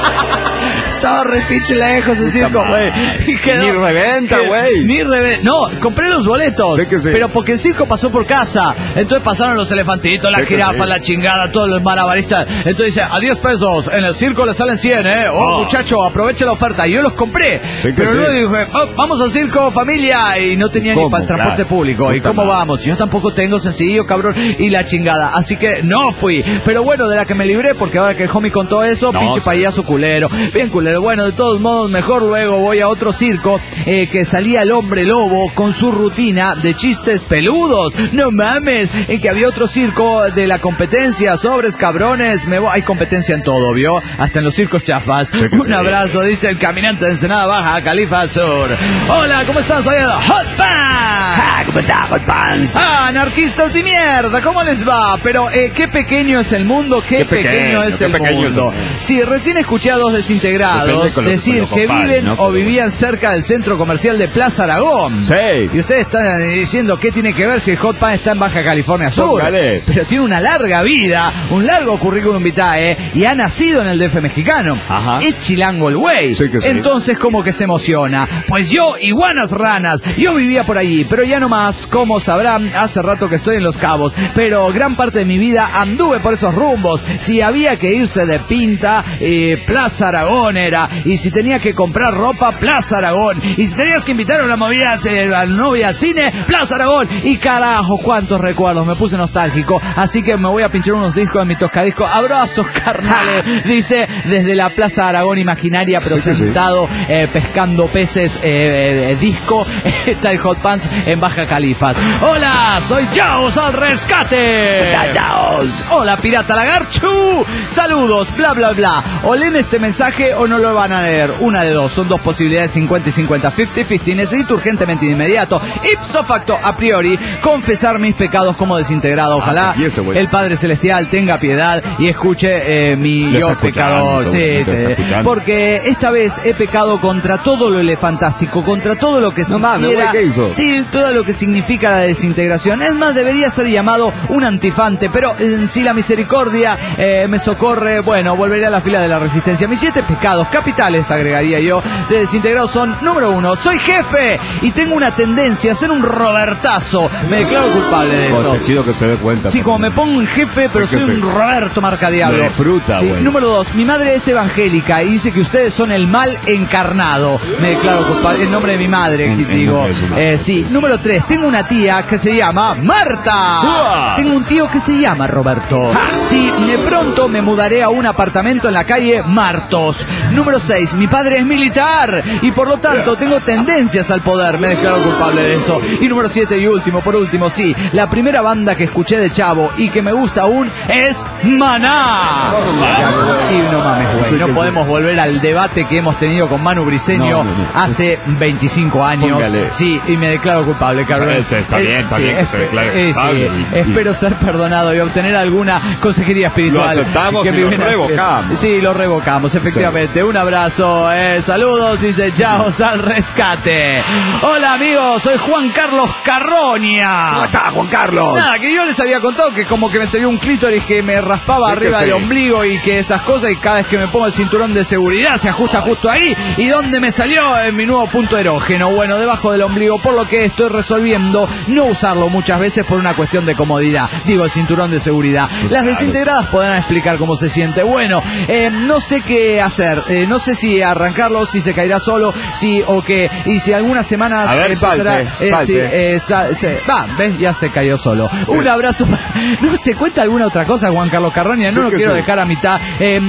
Estaba re pinche lejos el circo, güey. Y quedó- Ni reventa, que- güey. Ni reventa. No, compré los boletos. Sé que sí. Pero porque el circo pasó por casa. Entonces pasaron los elefantitos, la Sé que jirafa, sí. la chingada, todos los malabaristas. Entonces dice, a diez pesos, en el circo le salen cien, ¿eh? Oh, Ah. muchacho, aproveche la oferta. Y yo los compré. Sé que Pero sí. luego dije, "Oh, vamos al circo, familia. Y no tenía ni ¿Cómo? para el transporte Claro. público. ¿Y Puta cómo madre. vamos? Yo tampoco tengo, sencillo, cabrón. Y la chingada. Así que no fui. Pero bueno, de la que me libré, porque ahora que el homie contó eso, No, pinche sí. payaso culero. Bien culero. spoiler. Bueno, de todos modos, mejor luego voy a otro circo eh, que salía el hombre lobo con su rutina de chistes peludos. No mames, en que había otro circo de la competencia, sobres, cabrones. Me voy. Hay competencia en todo, ¿vio? Hasta en los circos chafas. Sí, Un sí. abrazo, dice el caminante de Ensenada Baja, Califa Sur. Hola, ¿cómo están? Soy el Hot Pants. Ah, ¿cómo está, Hot Pants? Ah, anarquistas de mierda, ¿cómo les va? Pero eh, qué pequeño es el mundo, qué, qué pequeño, pequeño es el mundo. Sí, recién escuché a dos desintegrados decir que viven ¿no? o vivían cerca del centro comercial de Plaza Aragón. Sí. Y ustedes están diciendo qué tiene que ver si el Hot Pan está en Baja California Sur. Póngale. Pero tiene una larga vida, un largo currículum vitae y ha nacido en el D F mexicano. Ajá. Es chilango el güey. Sí que sí. Entonces como que se emociona. Pues yo, iguanas ranas, yo vivía por allí, pero ya no más. Como sabrán, hace rato que estoy en Los Cabos, pero gran parte de mi vida anduve por esos rumbos. Si había que irse de pinta, eh, Plaza Aragón era. Y si tenía que comprar ropa, Plaza Aragón. Y si tenías que invitar a una movida, eh, a la novia al cine, Plaza Aragón. Y carajo, cuántos recuerdos, me puse nostálgico. Así que me voy a pinchar unos discos de mi toscadisco. Abrazos, carnales, dice desde la Plaza Aragón imaginaria, pero sí, sentado sí. Eh, pescando peces, eh, eh, disco. Está el Hot Pants en Baja Califas. Hola, soy Jaos al rescate. Hola, Jaos. Hola, pirata lagarchu. Saludos, bla, bla, bla. O leen este mensaje o no lo van a leer. Una de dos, son dos posibilidades, cincuenta y cincuenta, cincuenta cincuenta. Necesito urgentemente de inmediato, ipso facto, a priori, confesar mis pecados como desintegrado. Ojalá ah, eso, el Padre Celestial tenga piedad y escuche eh, mi lo yo pecador. Sí, te, porque esta vez he pecado contra todo lo elefantástico, contra todo lo que no mames, güey, ¿qué hizo? Sí, todo lo que significa la desintegración. Es más, debería ser llamado un antifante, pero eh, si la misericordia eh, me socorre, bueno, volveré a la fila de la resistencia. Mis siete pecados capitales, agregaría yo, de desintegrado son: número uno, soy jefe y tengo una tendencia a ser un robertazo. Me declaro culpable de esto. Qué chido que se dé cuenta. Sí, como me pongo en jefe, pero sí soy un Roberto marca diablo. De fruta, sí. Número dos, mi madre es evangélica y dice que ustedes son el mal encarnado. Me declaro culpable. El nombre de mi madre, en, que digo. Eh, sí. Número tres, tengo una tía que se llama Marta. ¡Uah! Tengo un tío que se llama Roberto. ¡Ja! Sí, de pronto me mudaré a un apartamento en la calle Martos. Número seis, mi padre es militar y por lo tanto tengo tendencias al poder. Me declaro culpable de eso. Y número siete y último, por último, sí, la primera banda que escuché de chavo y que me gusta aún es Maná. Oh, y no mames, güey, sí, no podemos sí. volver al debate que hemos tenido con Manu Briceño no, no, no. hace veinticinco años. Póngale. Sí, y me declaro culpable, Carlos. Sí, está bien, está sí, bien que se declare culpable. Eh, sí, y, espero ser perdonado y obtener alguna consejería espiritual. Lo aceptamos y lo revocamos. Sí, lo revocamos, efectivamente. Sí. Un abrazo, eh, saludos, dice Chaos al rescate. Hola amigos, soy Juan Carlos Carroña. ¿Cómo estás, Juan Carlos? Nada, que yo les había contado que como que me salió un clítoris que me raspaba sí, arriba del sí. ombligo y que esas cosas, y cada vez que me pongo el cinturón de seguridad se ajusta justo ahí. ¿Y dónde me salió? En mi nuevo punto erógeno, bueno, debajo del ombligo, por lo que estoy resolviendo no usarlo muchas veces por una cuestión de comodidad. Digo, el cinturón de seguridad. Las desintegradas podrán explicar cómo se siente. Bueno, eh, no sé qué hacer, eh, no sé si arrancarlo, si se caerá solo, si o qué, y si algunas semanas a ver, empezará, salte, eh, salte. Si, eh, sal, se, va, ves, ya se cayó solo. Un abrazo. ¿No se cuenta alguna otra cosa, Juan Carlos Carroña? No sí lo quiero sí. dejar a mitad. Eh,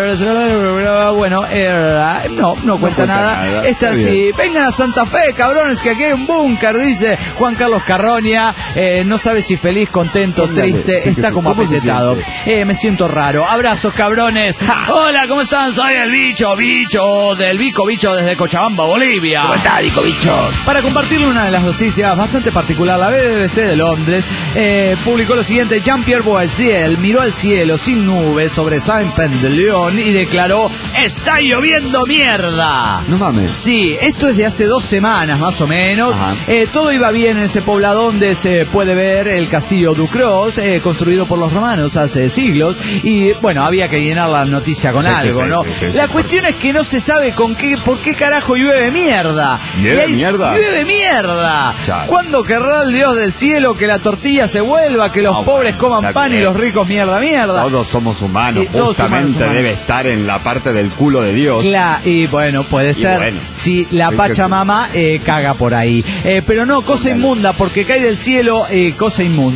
eh, bueno, eh, no, no cuenta, no cuenta nada. nada. Esta sí. Vengan a Santa Fe, cabrones, que aquí hay un búnker, dice Juan Carlos Carroña. Eh, no sabe si feliz, contento, Póngale, triste. Sí está sí. como apesetado. Eh, me siento raro. Abrazos, cabrones. ¡Ja! Hola, ¿cómo están? Soy el bicho, bicho, del Bico Bicho desde Cochabamba, Bolivia. ¿Cómo está, Bico Bicho? Para compartirle una de las noticias bastante particular, la B B C de Londres eh, publicó lo siguiente: Jean-Pierre Boisiel miró al cielo sin nubes sobre Saint-Pent-de-Leon y declaró: ¡está lloviendo mierda! No mames. Sí, esto es de hace dos semanas más o menos. Eh, todo iba bien en ese poblado donde se puede ver el castillo Ducros, eh, construido por los romanos hace siglos. Y bueno, había que llenar la noticia con sí, algo, sí, ¿no? Sí, sí, la sí, cuestión sí. es que no se sabe con qué, por qué carajo llueve mierda. ¿Llueve ahí, mierda? ¡Llueve mierda! Chale. ¿Cuándo querrá el Dios del cielo que la tortilla se vuelva, que los no, pobres bueno, coman pan bien. y los ricos mierda, mierda? Todos somos humanos, sí, justamente humanos, debe humanos. estar en la parte del culo de Dios. Claro, y bueno, puede ser bueno, si la Pachamama eh, caga por ahí. Eh, pero no, cosa inmunda, porque cae del cielo, eh, cosa inmunda.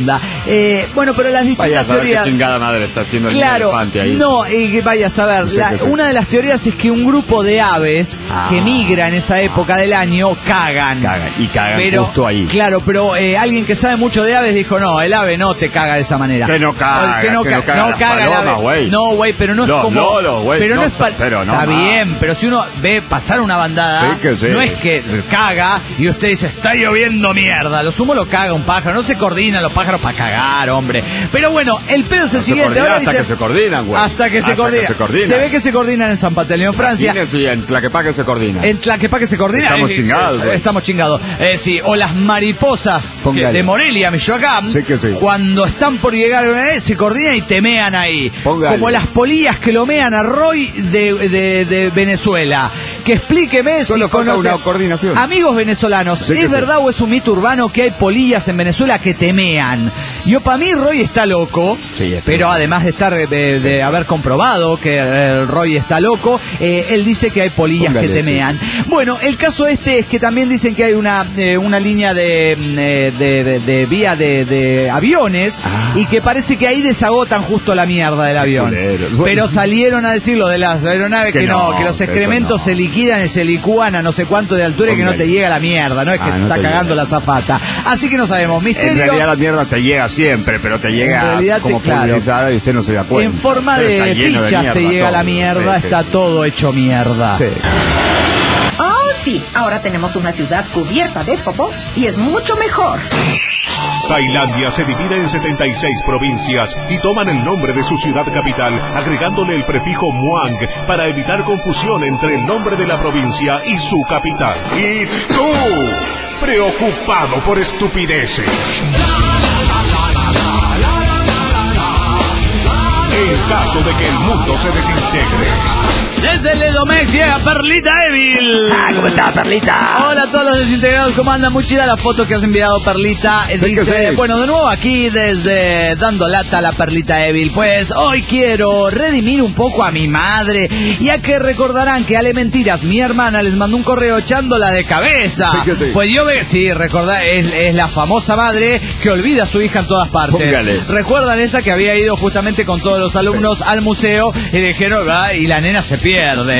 Eh, bueno, pero las distintas Vaya a saber teorías... qué chingada madre está haciendo el Claro, elefante ahí. no, y que vaya a saber, No sé la- qué es. una de las teorías es que un grupo de aves Ah. que migra en esa época del año cagan. Cagan, y cagan pero, justo ahí. Claro, pero eh, alguien que sabe mucho de aves dijo, no, el ave no te caga de esa manera. Que no caga, que no, que ca- no caga no las caga el palomas, ave. güey. No, güey, pero no es Los como... loros, güey, pero no, no es pa- sé, pero no Está más. bien, pero si uno ve pasar una bandada, Sí que sí. no es que caga y usted dice, está lloviendo mierda. Lo sumo lo caga un pájaro, no se coordinan los pájaros para cagar, hombre. Pero bueno, el pedo es el No se siguiente. coordinan Ahora hasta dice- que se coordinan, güey. Hasta que se Hasta coordinan. que se coordinan. Se ve que se coordinan en San Pateleo, Francia. Imagínense, y en Tlaquepaque se coordina. En Tlaquepaque se coordina. Estamos Eh, chingados, eh, güey. Estamos chingados. Eh, sí, o las mariposas Póngale. de Morelia, Michoacán. Sí que sí. Cuando están por llegar, eh, se coordinan y temean ahí. Póngale. Como las polillas que lo mean a Roy de, de, de Venezuela. Que explíqueme Solo si falta conoce- una coordinación. Amigos venezolanos, Sí que ¿es sí. verdad o es un mito urbano que hay polillas en Venezuela que temean? Yo, para mí, Roy está loco. Sí, es pero además de estar eh, de, de haber comprobado que eh, Roy está loco, eh, él dice que hay polillas Póngale, que temean. Bueno, el caso este es que también dicen que hay una eh, una línea de, mm, eh, de, de- de vía de, de aviones Ah. y que parece que ahí desagotan justo la mierda del avión. culeros. Pero salieron a decirlo de las aeronaves que, Que no, no, que los que eso excrementos no. se liquidan y se licúan a no sé cuánto de altura y que no Póngale. te llega la mierda, no es que Ah, te no está te cagando llega. la zafata. Así que no sabemos, misterio. En realidad la mierda te llega siempre, pero te En llega realidad te- como claro. pulverizada y usted no se da cuenta. En forma Pero de está lleno fichas mierda te llega la todo. mierda, Sí, sí. está todo hecho mierda. Sí. Oh, sí, ahora tenemos una ciudad cubierta de popó y es mucho mejor. Tailandia se divide en setenta y seis provincias y toman el nombre de su ciudad capital, agregándole el prefijo Muang para evitar confusión entre el nombre de la provincia y su capital. Y tú, preocupado por estupideces. En caso de que el mundo se desintegre. Desde el Edomex llega Perlita Evil. Ah, ¿cómo está, Perlita? Hola a todos los desintegrados, ¿cómo andan? Muy chida la foto que has enviado, Perlita. Eh, Sí que Dice, sí. bueno, de nuevo aquí desde Dando Lata a la Perlita Evil. Pues hoy quiero redimir un poco a mi madre, ya que recordarán que Ale Mentiras, mi hermana, les mandó un correo echándola de cabeza. Sí que sí. Pues yo ve, sí, recordá, es, es la famosa madre que olvida a su hija en todas partes. Póngale. ¿Recuerdan esa que había ido justamente con todos los alumnos al museo y le dijeron, "Ah, y la nena se pierde"?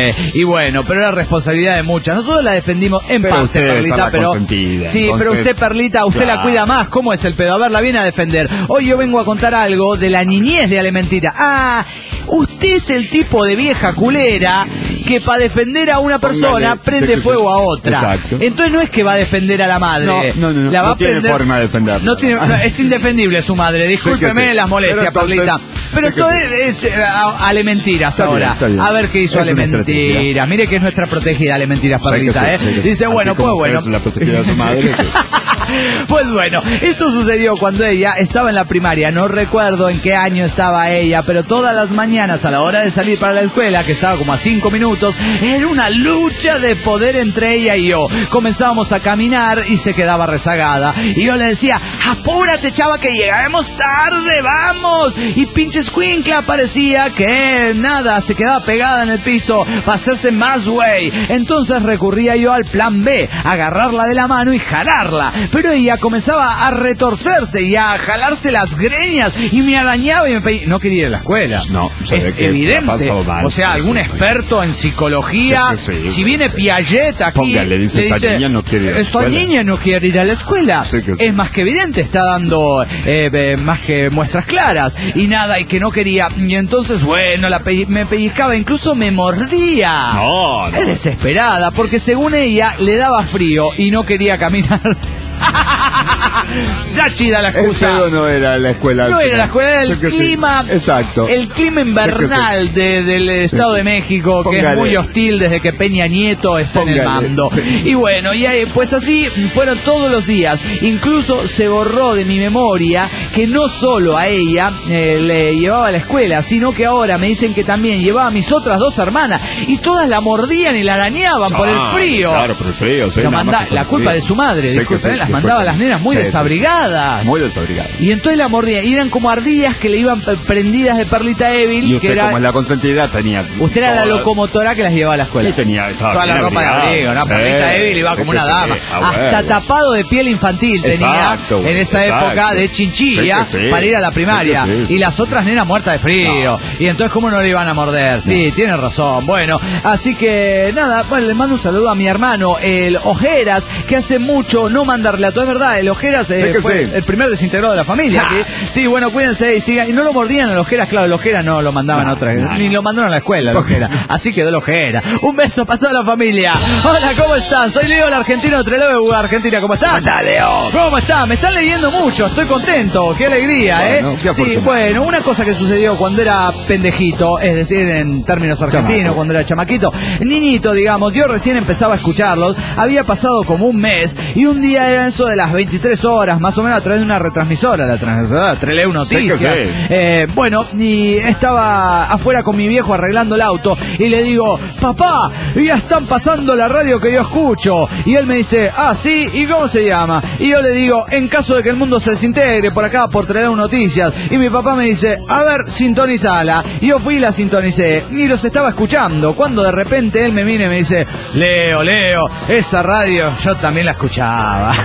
Y bueno, pero era responsabilidad de muchas. Nosotros la defendimos en Pero parte, usted es Perlita, la pero consentida, sí, entonces, pero usted, Perlita, usted la claro. cuida más. ¿Cómo es el pedo? A ver, la viene a defender. Hoy yo vengo a contar algo de la niñez de Ale Mentira. Ah, usted es el tipo de vieja culera que para defender a una persona Póngale, prende sí que fuego sí. a otra. Exacto. Entonces no es que va a defender a la madre. No, no, no, no. La va No a tiene prender- forma de defenderla. No tiene, no, es indefendible su madre. Discúlpeme Sí que sí. las molestias, Pero entonces- Perlita. Pero sí que esto es, es, eh, a- Ale Mentiras Está bien, ahora. está bien. A ver qué hizo Es Ale una estrategia. Mentiras. Mire que es nuestra protegida Ale Mentiras, Sí que Perlita, sí, ¿eh? sí que sí. Dice, Así bueno, como pues bueno. es la protegida de su madre, sí. Pues bueno, esto sucedió cuando ella estaba en la primaria. No recuerdo en qué año estaba ella, pero todas las mañanas a la hora de salir para la escuela, que estaba como a cinco minutos, era una lucha de poder entre ella y yo. Comenzábamos a caminar y se quedaba rezagada. Y yo le decía, apúrate, chava, que llegaremos tarde, vamos. Y pinche escuincla parecía que nada, se quedaba pegada en el piso para hacerse más güey. Entonces recurría yo al plan B, agarrarla de la mano y jalarla. Pero ella comenzaba a retorcerse y a jalarse las greñas y me arañaba y me pedía... No quería ir a la escuela. No, se es ve que evidente. la pasó mal, O sea, sí, algún sí. experto en psicología, Sí, sí, si sí, viene sí. Piaget aquí, Póngale, dice, "Esta niña no quiere ir a la esta escuela". niña no quiere ir a la escuela. Sí que sí. Es más que evidente, está dando eh, eh, más que muestras claras. Y nada, y que no quería. Y entonces, bueno, la pe- me pellizcaba, incluso me mordía. No, no. Es desesperada, porque según ella le daba frío y no quería caminar. Ya chida la El excusa. feo no era la escuela. No era la escuela, era el Sí que sí. clima. Exacto. El clima invernal de- del Estado Sí, de sí. México, que es Póngale. muy hostil desde que Peña Nieto está en el Póngale, mando. sí. Y bueno, y ahí, pues así fueron todos los días. Incluso se borró de mi memoria que no solo a ella eh, le llevaba a la escuela, sino que ahora me dicen que también llevaba a mis otras dos hermanas. Y todas la mordían y la arañaban por el Ah, frío. Claro, por el frío, sí. Pero nada manda- más que por la el culpa frío. de su madre, Sí que disculpen, sí, las disculpen. mandaba a las nenas muy Sí, desabrigadas. Muy desabrigadas. Y entonces la mordían. Y eran como ardillas que le iban prendidas de perlita Evil. Y usted, que era, como es la consentida, tenía... Usted era la toda- locomotora que las llevaba a la escuela. Y tenía... estaba Toda la bien ropa de abrigado. abrigo, ¿no? Sí, Perlita Evil iba sí como que una sí, dama. a Hasta huevo. tapado de piel infantil tenía Exacto, en esa exacto. época de chinchilla Sí que sí. para ir a la primaria. Sí que sí. Y las otras nenas muertas de frío. No. Y entonces, ¿cómo no le iban a morder? Sí, tiene razón. Bueno, así que nada, bueno, le mando un saludo a mi hermano, el Ojeras, que hace mucho no manda relato. Es verdad, el Ojeras eh, Sí que fue sí. el primer desintegrado de la familia. que- sí, bueno, cuídense y sigan. Y no lo mordían el Ojeras, claro, el Ojeras no lo mandaban No, a otras. no, Ni no. lo mandaron a la escuela, el Ojeras. Así quedó el Ojeras. Un beso para toda la familia. Hola, ¿cómo están? Soy Leo, el argentino de Trelew, Argentina. ¿Cómo están? ¿Cómo estás, Leo? ¿Cómo están? Me están leyendo mucho, estoy contento, qué alegría, Bueno, ¿eh? qué Sí, afortunado. bueno, una cosa que sucedió cuando era pendejito, es decir, en términos argentinos, Chamaco. cuando era chamaquito, niñito, digamos, yo recién empezaba a escucharlos, había pasado como un mes, y un día era eso de las veintitrés horas, más o menos a través de una retransmisora, la transmisora Trelew Noticias. Sí que sí. Eh, bueno, y estaba afuera con mi viejo arreglando el auto, y le digo, papá, ya están pasando la radio que yo escucho. Y él me dice, ah, sí, ¿y cómo se llama? Y yo le digo, en caso de que el mundo se desintegre por acá, por Trelew Noticias. Y mi papá me dice, a ver, sintonizala. Y yo fui y la sintonicé, y los estaba escuchando, cuando de repente él me viene y me dice, Leo, Leo, esa radio yo también la escuchaba.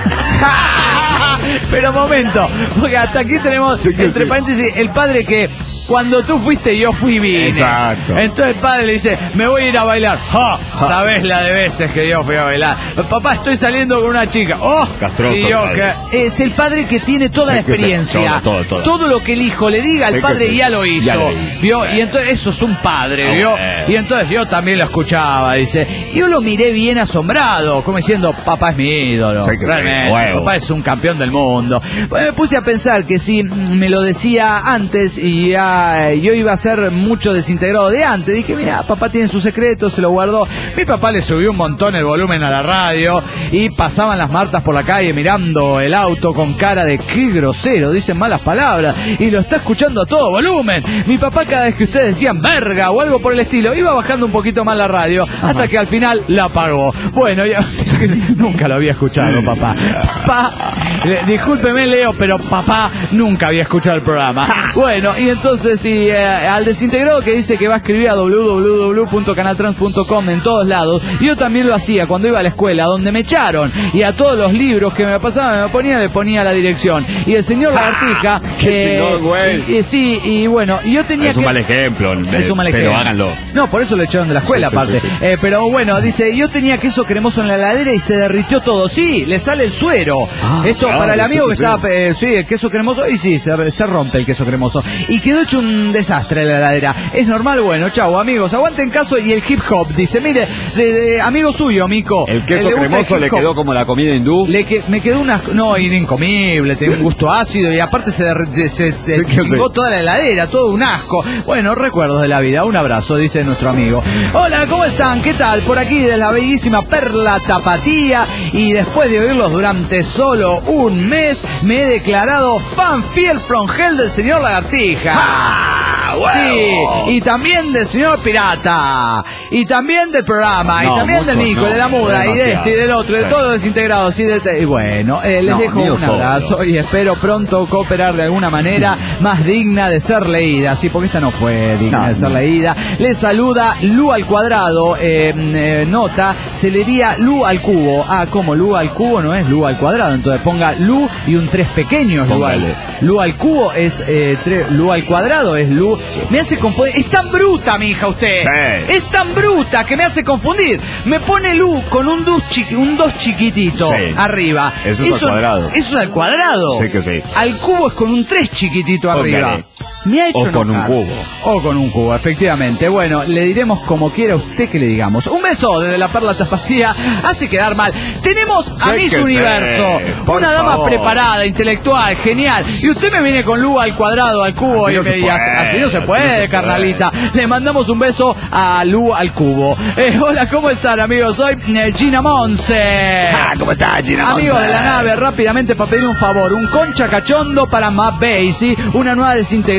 Pero momento, porque hasta aquí tenemos, Sí que entre sí. paréntesis, el padre que cuando tú fuiste yo fui vine. Exacto. Entonces el padre le dice, me voy a ir a bailar. ¡Ja! Sabés la de veces que yo fui a bailar. Papá, estoy saliendo con una chica. ¡Oh! Castroso y yo el que- padre. es el padre que tiene toda Sí, la que sí. experiencia. Todo, todo, todo. lo que el hijo le diga, Sí el que padre sí. ya lo hizo. Ya lo hizo. ¿Vio? Bueno. Y entonces eso es un padre, Ah, ¿vio? bueno. Y entonces yo también lo escuchaba, dice. Yo lo miré bien asombrado, como diciendo, papá es mi ídolo. Sí que sí, Realmente, huevo. papá es un campeón del mundo. Bueno, me puse a pensar que si mm, me lo decía antes y ya, eh, yo iba a ser mucho desintegrado de antes, dije, mira, papá tiene sus secretos, se lo guardó. Mi papá le subió un montón el volumen a la radio y pasaban las Martas por la calle mirando el auto con cara de qué grosero, dicen malas palabras y lo está escuchando a todo volumen. Mi papá cada vez que ustedes decían verga o algo por el estilo, iba bajando un poquito más la radio hasta que al final la apagó. Bueno, yo nunca lo había escuchado, papá. Papá, le- discúlpeme Leo, pero papá nunca había escuchado el programa. Bueno, y entonces y, eh, al desintegrado que dice que va a escribir a doble u doble u doble u punto canal trans punto com en todos lados, yo también lo hacía cuando iba a la escuela, donde me echaron, y a todos los libros que me pasaban, me ponía, le ponía la dirección. Y el señor Lagartija, ¡Qué chingón, güey! y- y sí, y bueno, y yo tenía Es un que... mal ejemplo. Es un mal Pero ejemplo. háganlo. No, por eso lo echaron de la escuela, Sí, sí, aparte. sí, sí. Eh, pero bueno, dice, yo tenía queso cremoso en la heladera y se derritió todo. Sí, le sale el suero. Ah, Esto claro, para el sí, amigo que sí. estaba, eh, sí, el queso cremoso, y sí, se, se rompe el queso cremoso. Y quedó hecho un desastre en la heladera. Es normal, bueno, chau, amigos, aguanten caso. Y el hip hop, dice, mire, de, de- amigo suyo, Mico. El queso le gusta el cremoso hip le hop. quedó como la comida hindú. Le que, me quedó una... No, era incomible, tenía un gusto ácido y aparte se, derri- se, se Sí que chingó sí. toda la heladera, todo un asco. Bueno, recuerdos de la vida, un abrazo, dice nuestro amigo. Hola, ¿cómo están? ¿Qué tal? Por aquí de la bellísima Perla Tapatía, y después de oírlos durante solo un mes, me he declarado fan fiel from hell del señor Lagartija. ¡Ah, Sí, y también del señor Pirata, y también del programa, No, y también del mucho, Nico, no, de la Muda, y de demasiado. este, y del otro, de Sí. todos los desintegrados, y, de, y bueno, eh, les No, dejo mío un solo. abrazo y espero pronto cooperar de alguna manera más digna de ser leída, sí, porque esta no fue digna No, de ser no. leída. Les saluda Lu al cuadrado, eh, eh, nota, se leería Lu al cubo. Ah, ¿cómo? Lu al cubo no es Lu al cuadrado, entonces ponga Lu y un tres pequeños. Lu al, Póngale. Lu al cubo es eh, tre- Lu al cuadrado es Lu. Me hace confundir. Es tan bruta, mi hija, usted. Sí. Es tan bruta que me hace confundir. Me pone Lu con un dos, chiqui- un dos chiquitito Sí. arriba. Eso es al cuadrado. Eso es al cuadrado. Sí que sí. Al cubo es con un tres chiquitito Póngale. arriba. Me ha hecho O con un enojar. cubo. O con un cubo, efectivamente. Bueno, le diremos como quiera usted que le digamos. Un beso desde la Perla Tapatía. Hace quedar mal. Tenemos a Miss Chéquese, Universo. por Una dama favor. preparada, intelectual, genial. Y usted me viene con Lu al cuadrado, al cubo. Así y no me se y puede, así, así no se así puede, no se carnalita. Le mandamos un beso a Lu al cubo. Eh, hola, ¿cómo están, amigos? Soy eh, Gina Monse. Ah, ¿cómo estás, Gina Amigos Monse? de la nave, rápidamente para pedir un favor. Un concha cachondo para Matt Basie, una nueva desintegrada.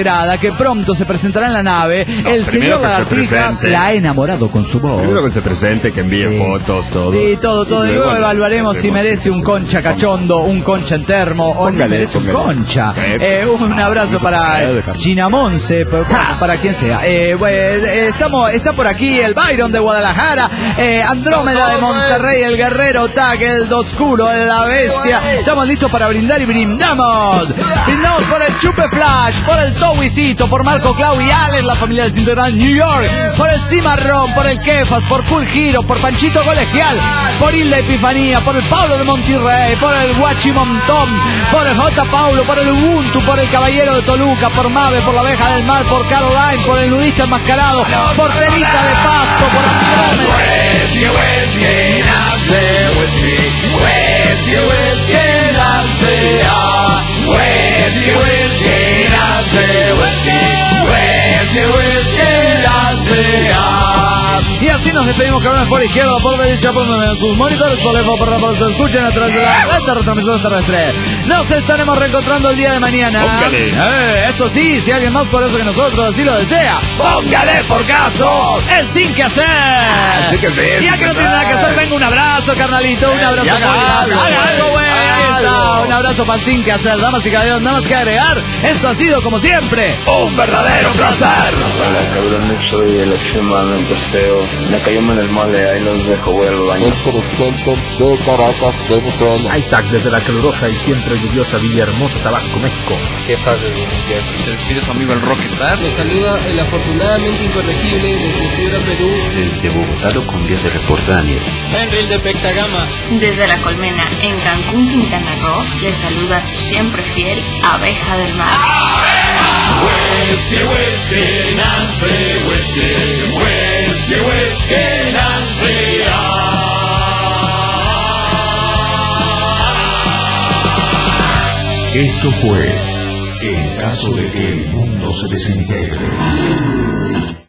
enamorada que pronto se presentará en la nave. No, el señor primero que se Lagartija presente. la ha enamorado con su voz. Primero que se presente, que envíe Sí. fotos, todo. Sí, todo, todo. Y luego evaluaremos si merece un concha cachondo, un concha en termo o no Póngale, merece un póngale. concha. Sí. Eh, un abrazo para Chinamonce, para, para quien sea. Eh, bueno, eh, estamos, está por aquí el Byron de Guadalajara, eh, Andrómeda de Monterrey, el Guerrero Tag, el Doscuro, la Bestia. Estamos listos para brindar y brindamos. Brindamos por el Chupe Flash, por el Towisito, por Marco Clau y Alex, la familia del Cinturón New York, por el Cimarrón, por el Kefas, por Cool Giro, por Panchito Colegial, por Hilda Epifanía, por el Pablo de Monterrey, por el Guachimontón, por el J. Paulo, por el Ubuntu, por el Caballero de Toluca, por Mave, por la Abeja del Mar, por Caroline, por el Nudista Enmascarado, por Tenita de Pasto, por y así nos despedimos, cabrones, por izquierda, por derecha, por sus monitores, por lejos, por rápido, se escuchen a través de la red retransmisor terrestre. Nos estaremos reencontrando el día de mañana. Póngale. Eh, eso sí, si alguien más por eso que nosotros así lo desea, póngale por caso el sin que hacer. Sin que hacer, Ya que no tiene nada que hacer, venga un abrazo, carnalito, un abrazo. Y haga algo, Haga algo, güey. Ahí está, un abrazo para el sin que hacer, damas y caballeros, nada más que agregar. Esto ha sido, como siempre, un verdadero placer. Hola cabrones, soy el extremadamente feo. Me cayó en el mole, ahí los dejo, voy al baño. de Caracas, Venezuela. Isaac desde la calurosa y siempre lluviosa Villahermosa, Tabasco, México. ¿Qué fase de New Jersey? Se despide su amigo el Rockstar. Nos saluda el afortunadamente incorregible desde Piura, Perú. Desde Bogotá, Colombia, se reporta Daniel. Henry de Pectagama. Desde La Colmena, en Cancún, Quintana Roo, les saluda su siempre fiel Abeja del Mar. Whiskey, whiskey, Nancy, whiskey, whiskey, whiskey, Nancy. Esto fue En caso de que el mundo se desintegre.